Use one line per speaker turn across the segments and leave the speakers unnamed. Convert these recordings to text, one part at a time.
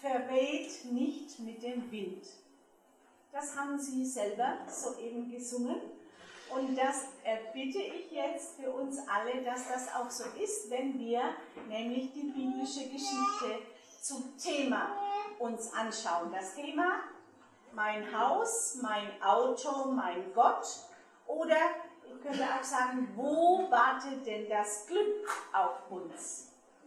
verweht nicht mit dem Wind. Das haben Sie selber soeben gesungen. Und das erbitte ich jetzt für uns alle, dass das auch so ist, wenn wir nämlich die biblische Geschichte zum Thema uns anschauen. Das Thema: mein Haus, mein Auto, mein Gott. Oder ich könnte auch sagen, wo wartet denn das Glück auf uns?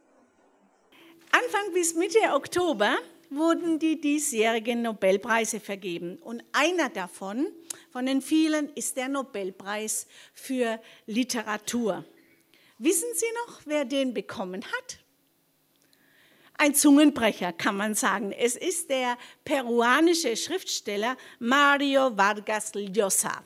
Anfang bis Mitte Oktober wurden die diesjährigen Nobelpreise vergeben. Und einer davon, von den vielen, ist der Nobelpreis für Literatur. Wissen Sie noch, wer den bekommen hat? Ein Zungenbrecher, kann man sagen. Es ist der peruanische Schriftsteller Mario Vargas Llosa.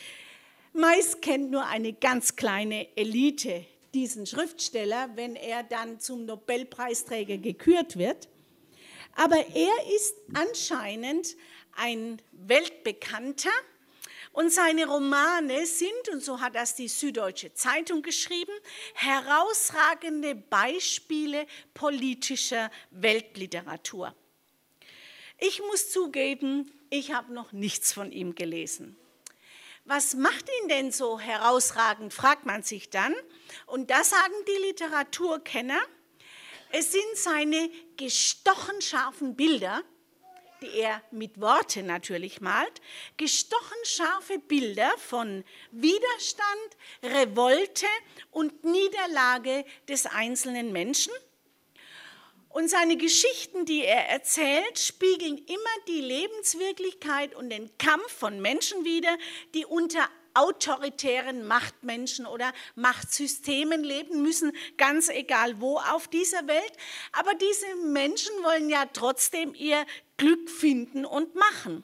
Meist kennt nur eine ganz kleine Elite diesen Schriftsteller, wenn er dann zum Nobelpreisträger gekürt wird. Aber er ist anscheinend ein Weltbekannter und seine Romane sind, und so hat das die Süddeutsche Zeitung geschrieben, herausragende Beispiele politischer Weltliteratur. Ich muss zugeben, ich habe noch nichts von ihm gelesen. Was macht ihn denn so herausragend, fragt man sich dann. Und da sagen die Literaturkenner, es sind seine gestochen scharfen Bilder, die er mit Worten natürlich malt, gestochen scharfe Bilder von Widerstand, Revolte und Niederlage des einzelnen Menschen. Und seine Geschichten, die er erzählt, spiegeln immer die Lebenswirklichkeit und den Kampf von Menschen wider, die unter autoritären Machtmenschen oder Machtsystemen leben müssen, ganz egal wo auf dieser Welt. Aber diese Menschen wollen ja trotzdem ihr Glück finden und machen.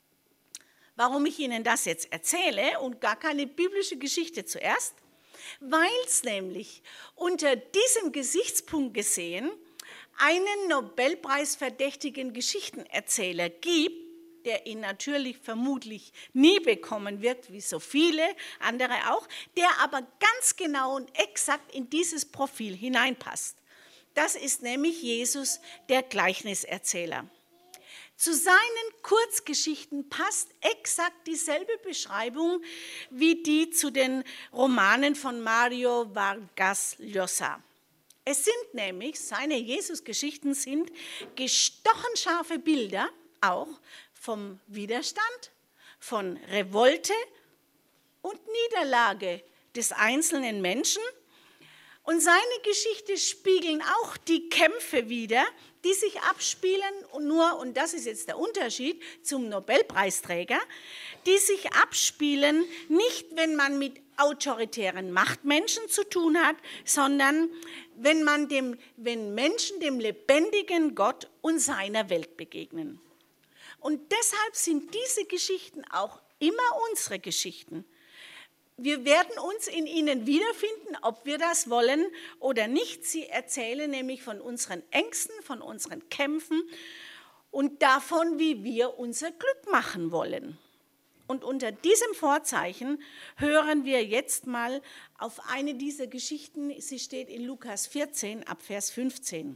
Warum ich Ihnen das jetzt erzähle und gar keine biblische Geschichte zuerst? Weil es nämlich unter diesem Gesichtspunkt gesehen einen Nobelpreisverdächtigen Geschichtenerzähler gibt, der ihn natürlich vermutlich nie bekommen wird, wie so viele andere auch, der aber ganz genau und exakt in dieses Profil hineinpasst. Das ist nämlich Jesus, der Gleichniserzähler. Zu seinen Kurzgeschichten passt exakt dieselbe Beschreibung wie die zu den Romanen von Mario Vargas Llosa. Es sind nämlich, seine Jesusgeschichten sind gestochen scharfe Bilder, auch vom Widerstand, von Revolte und Niederlage des einzelnen Menschen. Und seine Geschichte spiegeln auch die Kämpfe wider, die sich abspielen, und das ist jetzt der Unterschied zum Nobelpreisträger, die sich abspielen, nicht wenn man mit autoritären Machtmenschen zu tun hat, sondern wenn Menschen dem lebendigen Gott und seiner Welt begegnen. Und deshalb sind diese Geschichten auch immer unsere Geschichten. Wir werden uns in ihnen wiederfinden, ob wir das wollen oder nicht. Sie erzählen nämlich von unseren Ängsten, von unseren Kämpfen und davon, wie wir unser Glück machen wollen. Und unter diesem Vorzeichen hören wir jetzt mal auf eine dieser Geschichten. Sie steht in Lukas 14 ab Vers 15.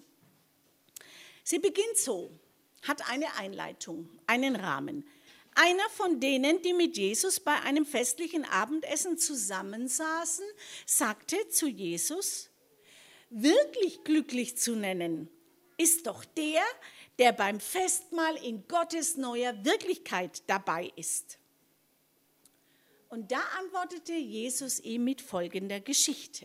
Sie beginnt so, hat eine Einleitung, einen Rahmen. Einer von denen, die mit Jesus bei einem festlichen Abendessen zusammensaßen, sagte zu Jesus: Wirklich glücklich zu nennen ist doch der, der beim Festmahl in Gottes neuer Wirklichkeit dabei ist. Und da antwortete Jesus ihm mit folgender Geschichte.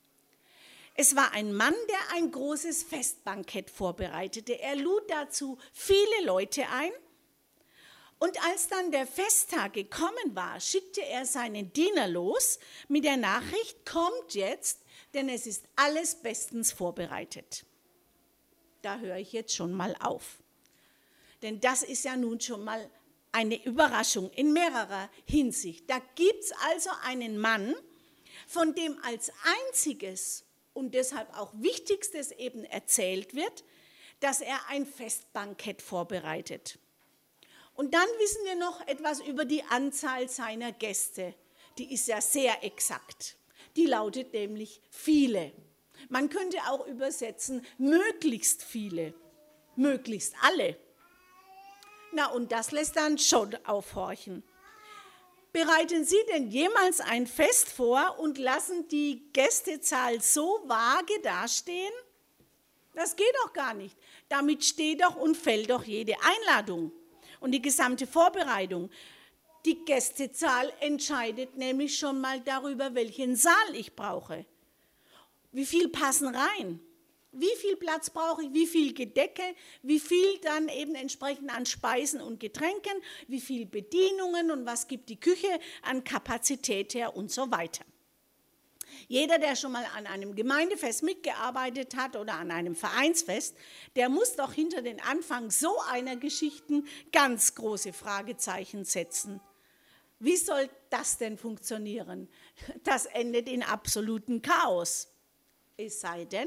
Es war ein Mann, der ein großes Festbankett vorbereitete. Er lud dazu viele Leute ein. Und als dann der Festtag gekommen war, schickte er seinen Diener los mit der Nachricht: Kommt jetzt, denn es ist alles bestens vorbereitet. Da höre ich jetzt schon mal auf. Denn das ist ja nun schon mal eine Überraschung in mehrerer Hinsicht. Da gibt es also einen Mann, von dem als einziges und deshalb auch wichtigstes eben erzählt wird, dass er ein Festbankett vorbereitet. Und dann wissen wir noch etwas über die Anzahl seiner Gäste. Die ist ja sehr exakt. Die lautet nämlich viele. Man könnte auch übersetzen, möglichst viele. möglichst alle. Na, und das lässt dann schon aufhorchen. Bereiten Sie denn jemals ein Fest vor und lassen die Gästezahl so vage dastehen? Das geht doch gar nicht. Damit steht doch und fällt doch jede Einladung und die gesamte Vorbereitung. Die Gästezahl entscheidet nämlich schon mal darüber, welchen Saal ich brauche. Wie viel passen rein? Wie viel Platz brauche ich? Wie viel Gedecke? Wie viel dann eben entsprechend an Speisen und Getränken? Wie viel Bedienungen und was gibt die Küche an Kapazität her und so weiter? Jeder, der schon mal an einem Gemeindefest mitgearbeitet hat oder an einem Vereinsfest, der muss doch hinter den Anfang so einer Geschichte ganz große Fragezeichen setzen. Wie soll das denn funktionieren? Das endet in absolutem Chaos. Es sei denn,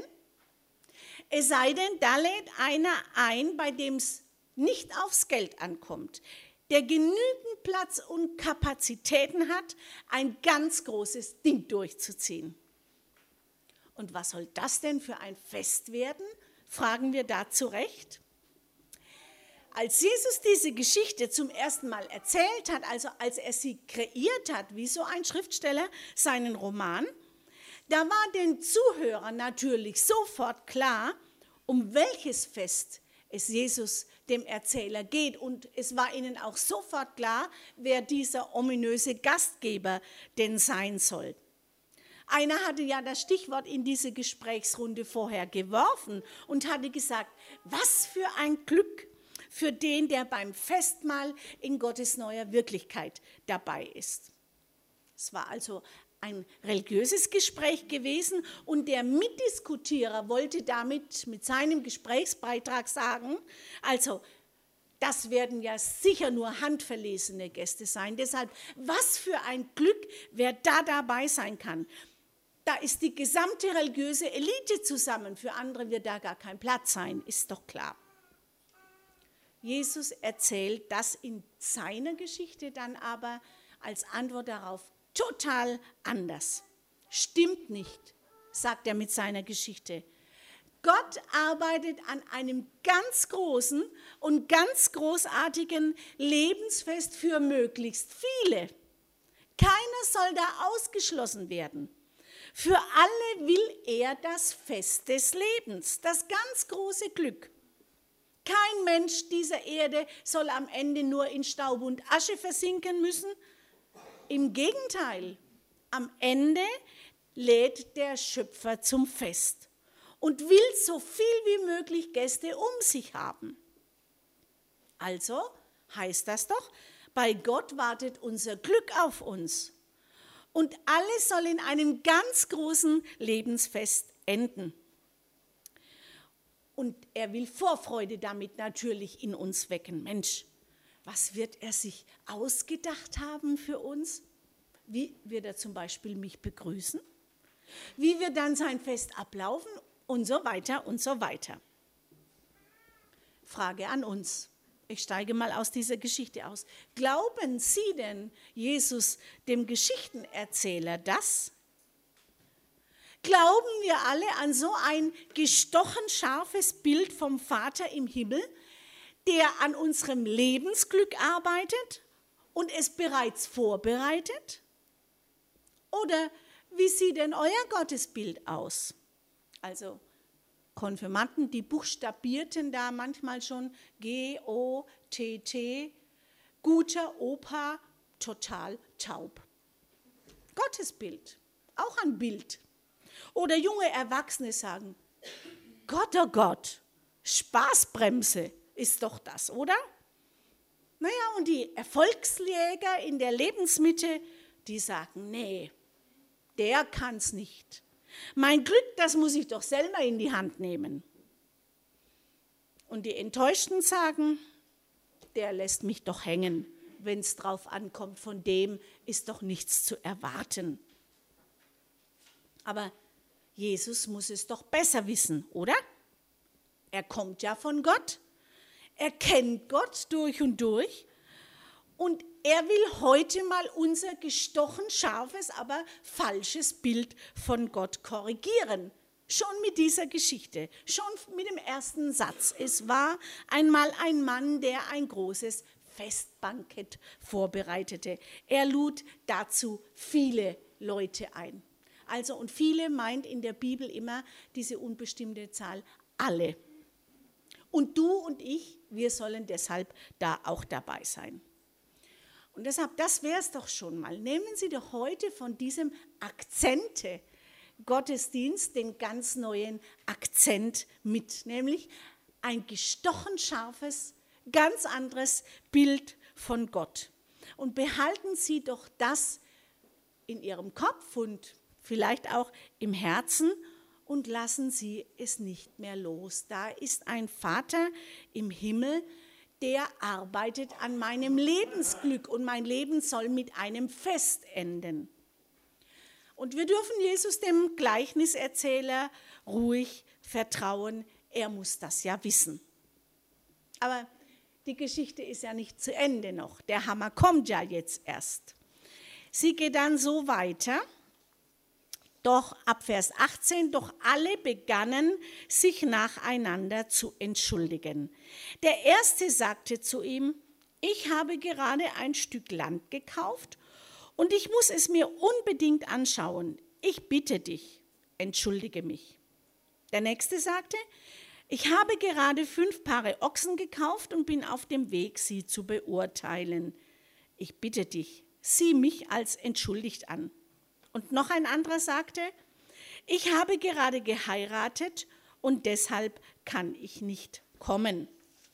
da lädt einer ein, bei dem es nicht aufs Geld ankommt, der genügend Platz und Kapazitäten hat, ein ganz großes Ding durchzuziehen. Und was soll das denn für ein Fest werden? Fragen wir da zu Recht. Als Jesus diese Geschichte zum ersten Mal erzählt hat, also als er sie kreiert hat, wie so ein Schriftsteller seinen Roman, da war den Zuhörern natürlich sofort klar, um welches Fest es Jesus, dem Erzähler, geht. Und es war ihnen auch sofort klar, wer dieser ominöse Gastgeber denn sein soll. Einer hatte ja das Stichwort in diese Gesprächsrunde vorher geworfen und hatte gesagt, was für ein Glück für den, der beim Festmahl in Gottes neuer Wirklichkeit dabei ist. Es war also ein religiöses Gespräch gewesen und der Mitdiskutierer wollte damit mit seinem Gesprächsbeitrag sagen, also das werden ja sicher nur handverlesene Gäste sein, deshalb was für ein Glück, wer da dabei sein kann. Da ist die gesamte religiöse Elite zusammen, für andere wird da gar kein Platz sein, ist doch klar. Jesus erzählt das in seiner Geschichte dann aber als Antwort darauf total anders. Stimmt nicht, sagt er mit seiner Geschichte. Gott arbeitet an einem ganz großen und ganz großartigen Lebensfest für möglichst viele. Keiner soll da ausgeschlossen werden. Für alle will er das Fest des Lebens, das ganz große Glück. Kein Mensch dieser Erde soll am Ende nur in Staub und Asche versinken müssen. Im Gegenteil, am Ende lädt der Schöpfer zum Fest und will so viel wie möglich Gäste um sich haben. Also heißt das doch, bei Gott wartet unser Glück auf uns. Und alles soll in einem ganz großen Lebensfest enden. Und er will Vorfreude damit natürlich in uns wecken. Mensch, was wird er sich ausgedacht haben für uns? Wie wird er zum Beispiel mich begrüßen? Wie wird dann sein Fest ablaufen? Und so weiter und so weiter. Frage an uns. Ich steige mal aus dieser Geschichte aus. Glauben Sie denn, Jesus, dem Geschichtenerzähler, das? Glauben wir alle an so ein gestochen scharfes Bild vom Vater im Himmel, der an unserem Lebensglück arbeitet und es bereits vorbereitet? Oder wie sieht denn euer Gottesbild aus? Also Konfirmanden, die buchstabierten da manchmal schon G-O-T-T, guter Opa, total taub. Gottesbild, auch ein Bild. Oder junge Erwachsene sagen, Gott, oh Gott, Spaßbremse ist doch das, oder? Naja, und die Erfolgsjäger in der Lebensmitte, die sagen, nee, der kann's nicht. Mein Glück, das muss ich doch selber in die Hand nehmen. Und die Enttäuschten sagen, der lässt mich doch hängen. Wenn es drauf ankommt, von dem ist doch nichts zu erwarten. Aber Jesus muss es doch besser wissen, oder? Er kommt ja von Gott. Er kennt Gott durch und durch. Und er will heute mal unser gestochen scharfes, aber falsches Bild von Gott korrigieren. Schon mit dieser Geschichte, schon mit dem ersten Satz. Es war einmal ein Mann, der ein großes Festbankett vorbereitete. Er lud dazu viele Leute ein. Also, und viele meint in der Bibel immer diese unbestimmte Zahl, alle. Und du und ich, wir sollen deshalb da auch dabei sein. Und deshalb, das wäre es doch schon mal. Nehmen Sie doch heute von diesem Akzente-Gottesdienst den ganz neuen Akzent mit, nämlich ein gestochen scharfes, ganz anderes Bild von Gott. Und behalten Sie doch das in Ihrem Kopf und vielleicht auch im Herzen und lassen Sie es nicht mehr los. Da ist ein Vater im Himmel, der arbeitet an meinem Lebensglück und mein Leben soll mit einem Fest enden. Und wir dürfen Jesus, dem Gleichniserzähler, ruhig vertrauen. Er muss das ja wissen. Aber die Geschichte ist ja nicht zu Ende noch. Der Hammer kommt ja jetzt erst. Sie geht dann so weiter. Doch ab Vers 18, doch alle begannen, sich nacheinander zu entschuldigen. Der Erste sagte zu ihm, ich habe gerade ein Stück Land gekauft und ich muss es mir unbedingt anschauen. Ich bitte dich, entschuldige mich. Der Nächste sagte, ich habe gerade 5 Paare Ochsen gekauft und bin auf dem Weg, sie zu beurteilen. Ich bitte dich, sieh mich als entschuldigt an. Und noch ein anderer sagte, ich habe gerade geheiratet und deshalb kann ich nicht kommen.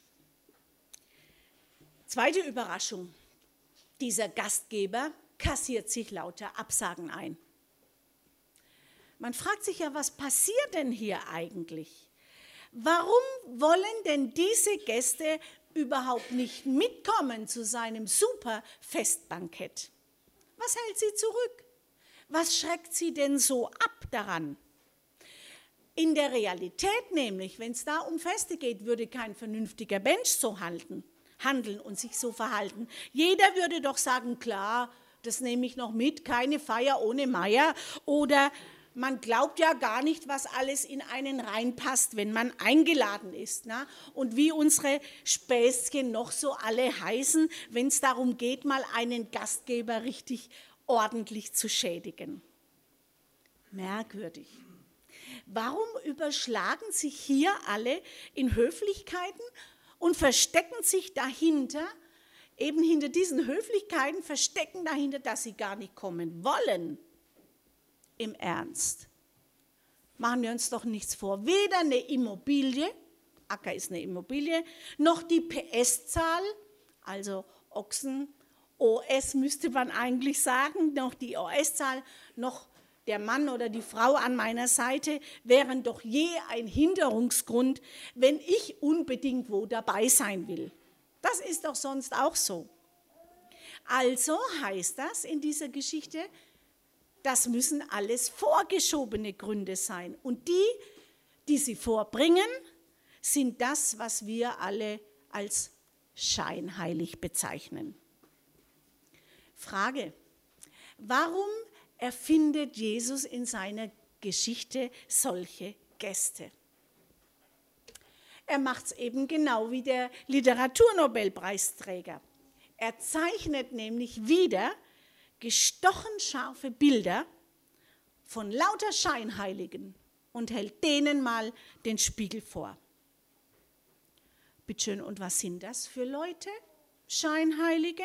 Zweite Überraschung. Dieser Gastgeber kassiert sich lauter Absagen ein. Man fragt sich ja, was passiert denn hier eigentlich? Warum wollen denn diese Gäste überhaupt nicht mitkommen zu seinem super Festbankett? Was hält sie zurück? Was schreckt sie denn so ab daran? In der Realität nämlich, wenn es da um Feste geht, würde kein vernünftiger Mensch so handeln und sich so verhalten. Jeder würde doch sagen, klar, das nehme ich noch mit, keine Feier ohne Meier. Oder man glaubt ja gar nicht, was alles in einen reinpasst, wenn man eingeladen ist. Na? Und wie unsere Späßchen noch so alle heißen, wenn es darum geht, mal einen Gastgeber richtig ordentlich zu schädigen. Merkwürdig. Warum überschlagen sich hier alle in Höflichkeiten und verstecken sich dahinter, eben hinter diesen Höflichkeiten, verstecken dahinter, dass sie gar nicht kommen wollen? Im Ernst. Machen wir uns doch nichts vor. Weder eine Immobilie, Acker ist eine Immobilie, noch die PS-Zahl, also Ochsen, OS müsste man eigentlich sagen, noch die OS-Zahl, noch der Mann oder die Frau an meiner Seite wären doch je ein Hinderungsgrund, wenn ich unbedingt wo dabei sein will. Das ist doch sonst auch so. Also heißt das in dieser Geschichte, das müssen alles vorgeschobene Gründe sein. Und die sie vorbringen, sind das, was wir alle als scheinheilig bezeichnen. Frage, warum erfindet Jesus in seiner Geschichte solche Gäste? Er macht es eben genau wie der Literaturnobelpreisträger. Er zeichnet nämlich wieder gestochen scharfe Bilder von lauter Scheinheiligen und hält denen mal den Spiegel vor. Bitteschön, und was sind das für Leute, Scheinheilige?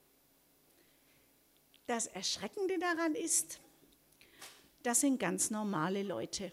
Das Erschreckende daran ist, das sind ganz normale Leute.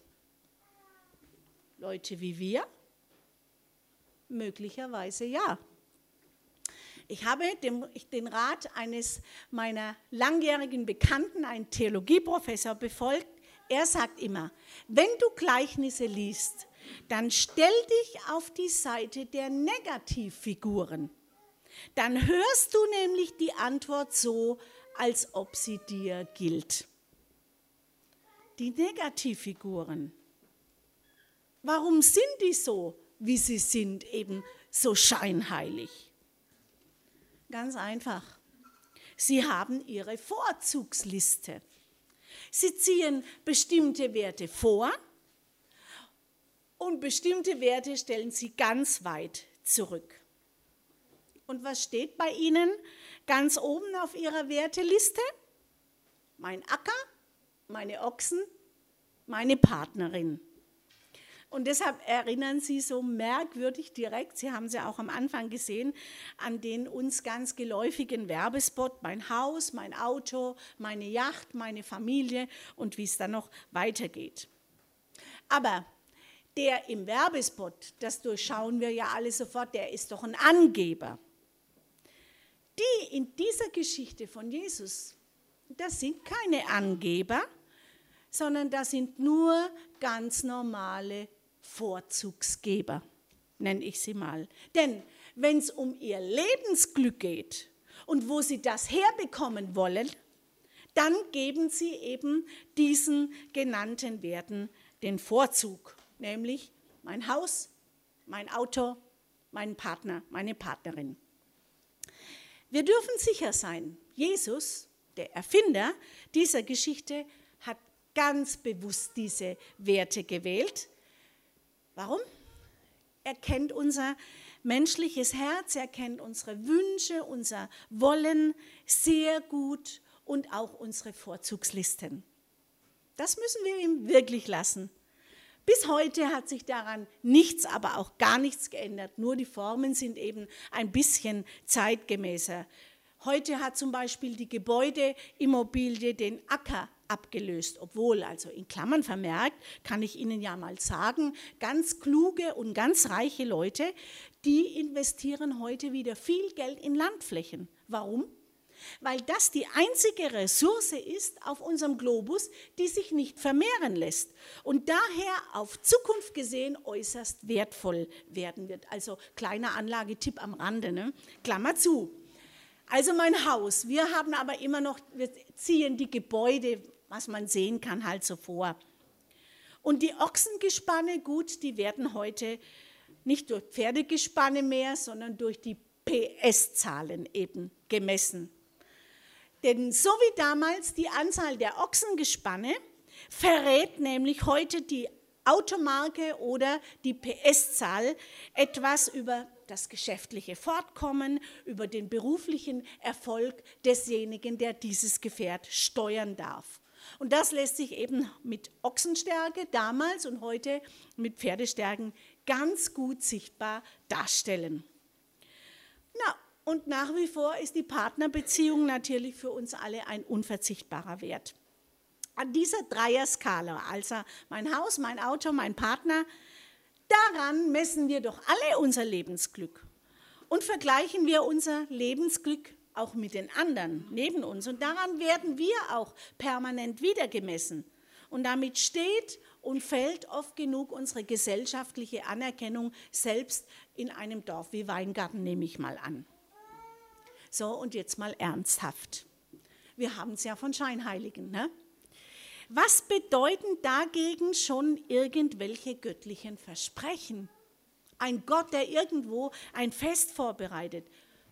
Leute wie wir? Möglicherweise ja. Ich habe den Rat eines meiner langjährigen Bekannten, einen Theologieprofessor, befolgt. Er sagt immer, wenn du Gleichnisse liest, dann stell dich auf die Seite der Negativfiguren. Dann hörst du nämlich die Antwort so, als ob sie dir gilt. Die Negativfiguren. Warum sind die so, wie sie sind, eben so scheinheilig? Ganz einfach. Sie haben ihre Vorzugsliste. Sie ziehen bestimmte Werte vor Und bestimmte Werte stellen sie ganz weit zurück. Und was steht bei Ihnen ganz oben auf Ihrer Werteliste? Mein Acker, meine Ochsen, meine Partnerin. Und deshalb erinnern Sie so merkwürdig direkt, Sie haben sie auch am Anfang gesehen, an den uns ganz geläufigen Werbespot, mein Haus, mein Auto, meine Yacht, meine Familie und wie es dann noch weitergeht. Aber der im Werbespot, das durchschauen wir ja alle sofort, der ist doch ein Angeber. Die in dieser Geschichte von Jesus, das sind keine Angeber, sondern das sind nur ganz normale Vorzugsgeber, nenne ich sie mal. Denn wenn es um ihr Lebensglück geht und wo sie das herbekommen wollen, dann geben sie eben diesen genannten Werten den Vorzug, nämlich mein Haus, mein Auto, meinen Partner, meine Partnerin. Wir dürfen sicher sein, Jesus, der Erfinder dieser Geschichte, hat ganz bewusst diese Werte gewählt. Warum? Er kennt unser menschliches Herz, er kennt unsere Wünsche, unser Wollen sehr gut und auch unsere Vorzugslisten. Das müssen wir ihm wirklich lassen. Bis heute hat sich daran nichts, aber auch gar nichts geändert. Nur die Formen sind eben ein bisschen zeitgemäßer. Heute hat zum Beispiel die Gebäudeimmobilie den Acker abgelöst, obwohl, also in Klammern vermerkt, kann ich Ihnen ja mal sagen, ganz kluge und ganz reiche Leute, die investieren heute wieder viel Geld in Landflächen. Warum? Weil das die einzige Ressource ist auf unserem Globus, die sich nicht vermehren lässt und daher auf Zukunft gesehen äußerst wertvoll werden wird. Also kleiner Anlagetipp am Rande, ne? Klammer zu. Also mein Haus, wir haben aber immer noch, wir ziehen die Gebäude, was man sehen kann, halt so vor. Und die Ochsengespanne, gut, die werden heute nicht durch Pferdegespanne mehr, sondern durch die PS-Zahlen eben gemessen. Denn so wie damals die Anzahl der Ochsengespanne verrät nämlich heute die Automarke oder die PS-Zahl etwas über das geschäftliche Fortkommen, über den beruflichen Erfolg desjenigen, der dieses Gefährt steuern darf. Und das lässt sich eben mit Ochsenstärke damals und heute mit Pferdestärken ganz gut sichtbar darstellen. Na, und nach wie vor ist die Partnerbeziehung natürlich für uns alle ein unverzichtbarer Wert. An dieser Dreierskala, also mein Haus, mein Auto, mein Partner, daran messen wir doch alle unser Lebensglück und vergleichen wir unser Lebensglück auch mit den anderen neben uns. Und daran werden wir auch permanent wieder gemessen. Und damit steht und fällt oft genug unsere gesellschaftliche Anerkennung selbst in einem Dorf wie Weingarten, nehme ich mal an. So, und jetzt mal ernsthaft. Wir haben es ja von Scheinheiligen, ne? Was bedeuten dagegen schon irgendwelche göttlichen Versprechen? Ein Gott, der irgendwo ein Fest vorbereitet.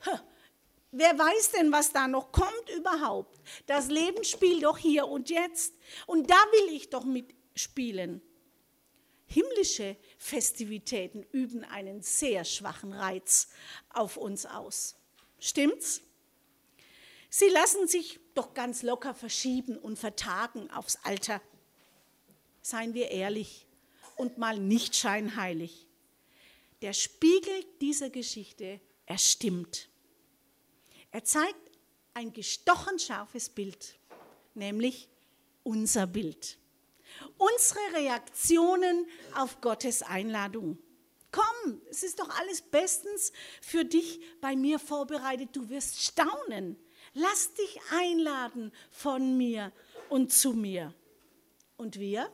Wer weiß denn, was da noch kommt überhaupt? Das Leben spielt doch hier und jetzt. Und da will ich doch mitspielen. Himmlische Festivitäten üben einen sehr schwachen Reiz auf uns aus. Stimmt's? Sie lassen sich doch ganz locker verschieben und vertagen aufs Alter. Seien wir ehrlich und mal nicht scheinheilig. Der Spiegel dieser Geschichte, er stimmt. Er zeigt ein gestochen scharfes Bild, nämlich unser Bild. Unsere Reaktionen auf Gottes Einladung. Komm, es ist doch alles bestens für dich bei mir vorbereitet. Du wirst staunen. Lass dich einladen von mir und zu mir. Und wir?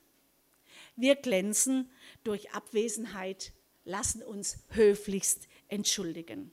Wir glänzen durch Abwesenheit, lassen uns höflichst entschuldigen.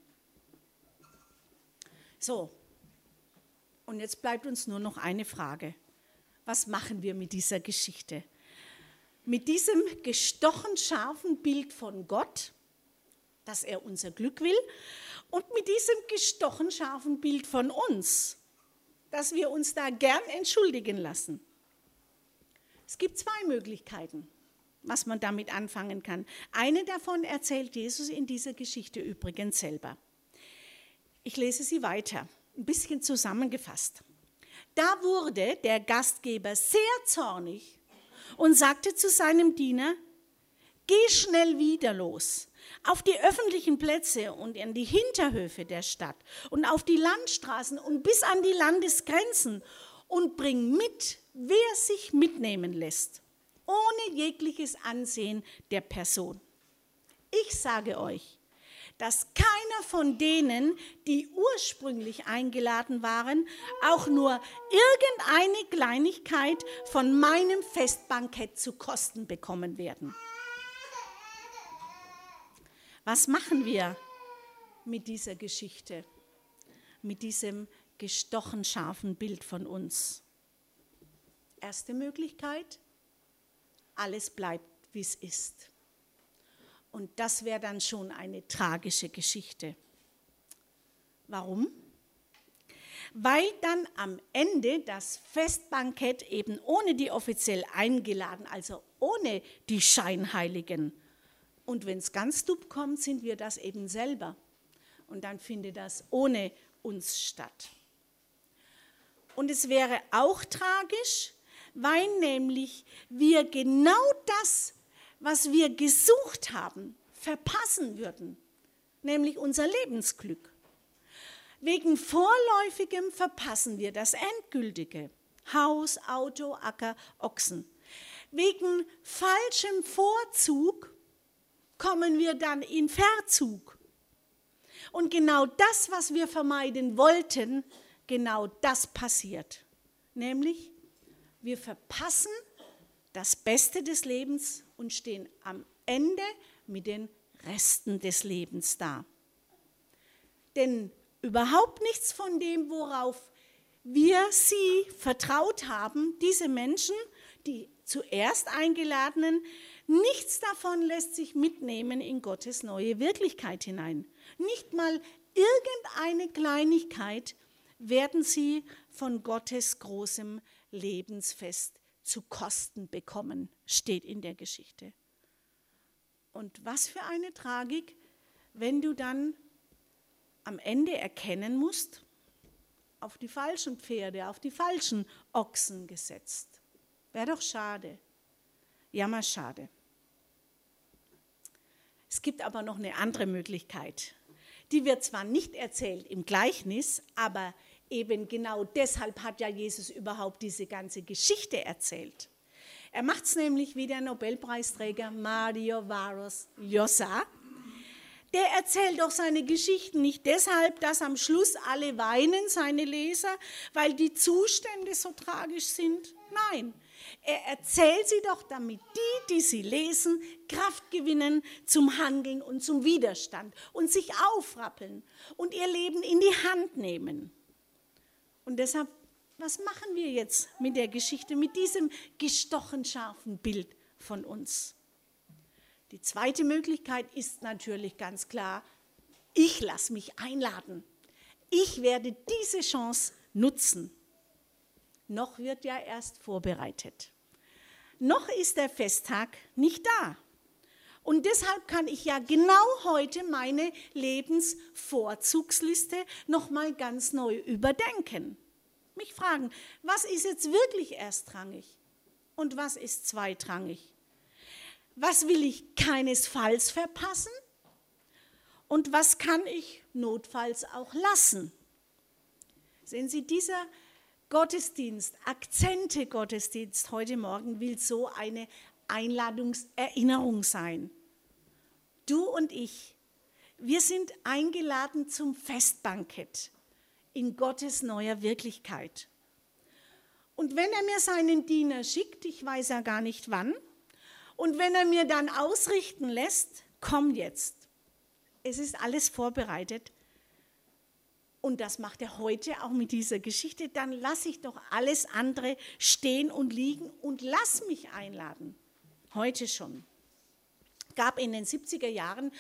So, und jetzt bleibt uns nur noch eine Frage. Was machen wir mit dieser Geschichte? Mit diesem gestochen scharfen Bild von Gott, dass er unser Glück will, und mit diesem gestochen scharfen Bild von uns, dass wir uns da gern entschuldigen lassen. Es gibt zwei Möglichkeiten. was man damit anfangen kann. Eine davon erzählt Jesus in dieser Geschichte übrigens selber. Ich lese sie weiter, ein bisschen zusammengefasst. Da wurde der Gastgeber sehr zornig und sagte zu seinem Diener, geh schnell wieder los, auf die öffentlichen Plätze und in die Hinterhöfe der Stadt und auf die Landstraßen und bis an die Landesgrenzen und bring mit, wer sich mitnehmen lässt, ohne jegliches Ansehen der Person. Ich sage euch, dass keiner von denen, die ursprünglich eingeladen waren, auch nur irgendeine Kleinigkeit von meinem Festbankett zu kosten bekommen werden. Was machen wir mit dieser Geschichte, mit diesem gestochen scharfen Bild von uns? Erste Möglichkeit, alles bleibt, wie es ist. Und das wäre dann schon eine tragische Geschichte. Warum? Weil dann am Ende das Festbankett eben ohne die offiziell Eingeladen, also ohne die Scheinheiligen, und wenn es ganz dumm kommt, sind wir das eben selber. Und dann findet das ohne uns statt. Und es wäre auch tragisch, weil nämlich wir genau das, was wir gesucht haben, verpassen würden, nämlich unser Lebensglück. Wegen Vorläufigem verpassen wir das Endgültige, Haus, Auto, Acker, Ochsen. Wegen falschem Vorzug kommen wir dann in Verzug. Und genau das, was wir vermeiden wollten, genau das passiert. Nämlich, wir verpassen das Beste des Lebens und stehen am Ende mit den Resten des Lebens da. Denn überhaupt nichts von dem, worauf wir sie vertraut haben, diese Menschen, die zuerst Eingeladenen, nichts davon lässt sich mitnehmen in Gottes neue Wirklichkeit hinein. Nicht mal irgendeine Kleinigkeit werden sie von Gottes großem Lebensfest zu kosten bekommen, steht in der Geschichte. Und was für eine Tragik, wenn du dann am Ende erkennen musst, auf die falschen Pferde, auf die falschen Ochsen gesetzt. Wäre doch schade. Jammerschade. Es gibt aber noch eine andere Möglichkeit. Die wird zwar nicht erzählt im Gleichnis, aber eben genau deshalb hat ja Jesus überhaupt diese ganze Geschichte erzählt. Er macht es nämlich wie der Nobelpreisträger Mario Vargas Llosa. Der erzählt doch seine Geschichten nicht deshalb, dass am Schluss alle weinen, seine Leser, weil die Zustände so tragisch sind. Nein, er erzählt sie doch, damit die sie lesen, Kraft gewinnen zum Handeln und zum Widerstand und sich aufrappeln und ihr Leben in die Hand nehmen. Und deshalb, was machen wir jetzt mit der Geschichte, mit diesem gestochen scharfen Bild von uns? Die zweite Möglichkeit ist natürlich ganz klar, ich lasse mich einladen. Ich werde diese Chance nutzen. Noch wird ja erst vorbereitet. Noch ist der Festtag nicht da. Und deshalb kann ich ja genau heute meine Lebensvorzugsliste nochmal ganz neu überdenken. Mich fragen, was ist jetzt wirklich erstrangig und was ist zweitrangig? Was will ich keinesfalls verpassen und was kann ich notfalls auch lassen? Sehen Sie, dieser Gottesdienst, Akzente-Gottesdienst heute Morgen will so eine Einladungserinnerung sein. Du und ich, wir sind eingeladen zum Festbankett in Gottes neuer Wirklichkeit. Und wenn er mir seinen Diener schickt, ich weiß ja gar nicht wann, und wenn er mir dann ausrichten lässt, komm jetzt. Es ist alles vorbereitet. Und das macht er heute auch mit dieser Geschichte. Dann lasse ich doch alles andere stehen und liegen und lass mich einladen. Heute schon. Gab in den 70er Jahren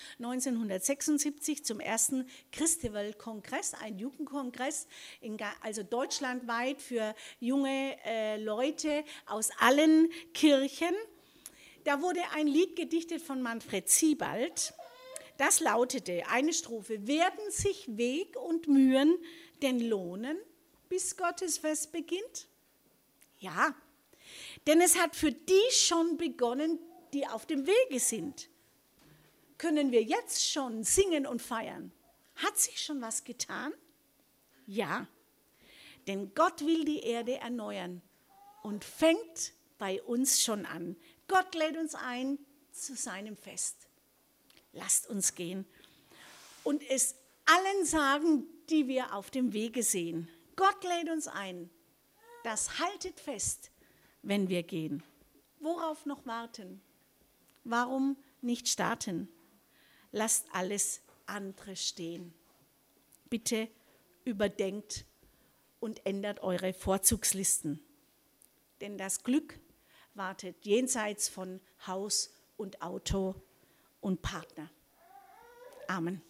1976 zum ersten Christevel-Kongress, ein Jugendkongress, also deutschlandweit für junge Leute aus allen Kirchen. Da wurde ein Lied gedichtet von Manfred Siebald. Das lautete, eine Strophe: Werden sich Weg und Mühen denn lohnen, bis Gottes Fest beginnt? Ja, denn es hat für die schon begonnen, die auf dem Wege sind. Können wir jetzt schon singen und feiern? Hat sich schon was getan? Ja, denn Gott will die Erde erneuern und fängt bei uns schon an. Gott lädt uns ein zu seinem Fest. Lasst uns gehen und es allen sagen, die wir auf dem Wege sehen. Gott lädt uns ein. Das haltet fest, wenn wir gehen. Worauf noch warten? Warum nicht starten? Lasst alles andere stehen. Bitte überdenkt und ändert eure Vorzugslisten. Denn das Glück wartet jenseits von Haus und Auto und Partner. Amen.